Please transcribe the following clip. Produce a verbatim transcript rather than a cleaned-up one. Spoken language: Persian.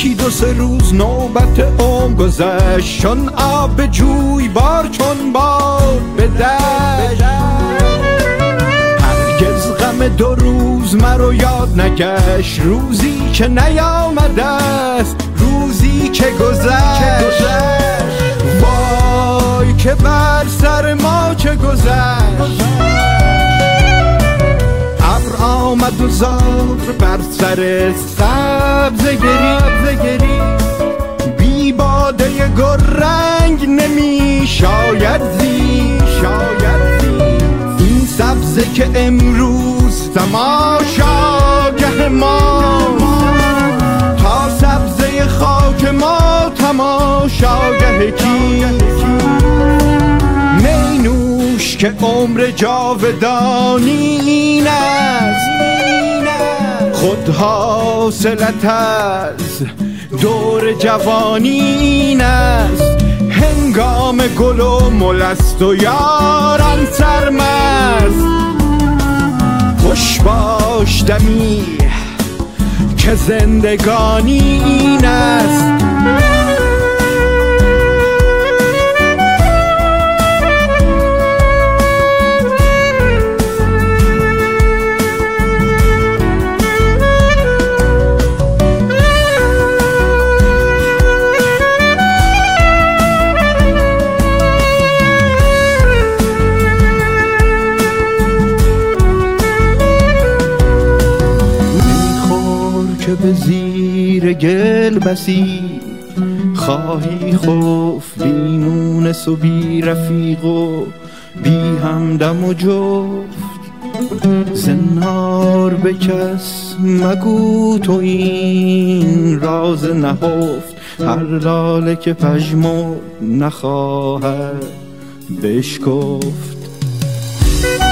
یکی دو سه روز نوبت عمر گذشت، چون آب به جوی بار چون بار به دشت. هرگز غم دو روز مرا یاد نگشت، روزی که نیامده است، روزی که گذشت. وای که بر سر ما چه گذشت، ابر آمد و زار بر سر سبزگری، بی باده گلرنگ نمی شاید زی این سبزه که امروز تماشاگه ما، تا سبزه خاک ما تماشاگه کی؟ می نوش که عمر جاودانی این است، خود حاصلت از دور جوانی این است. هنگام گل و مل است و یاران سرمست، خوش باش دمی که زندگانی این است. که به زیر گل بسی خواهی خفت، بی مونس و بی رفیق و بی همدم و جفت. زنهار به کس مگو تو این راز نهفت، هر لاله که پژمرد نخواهد بشکفت.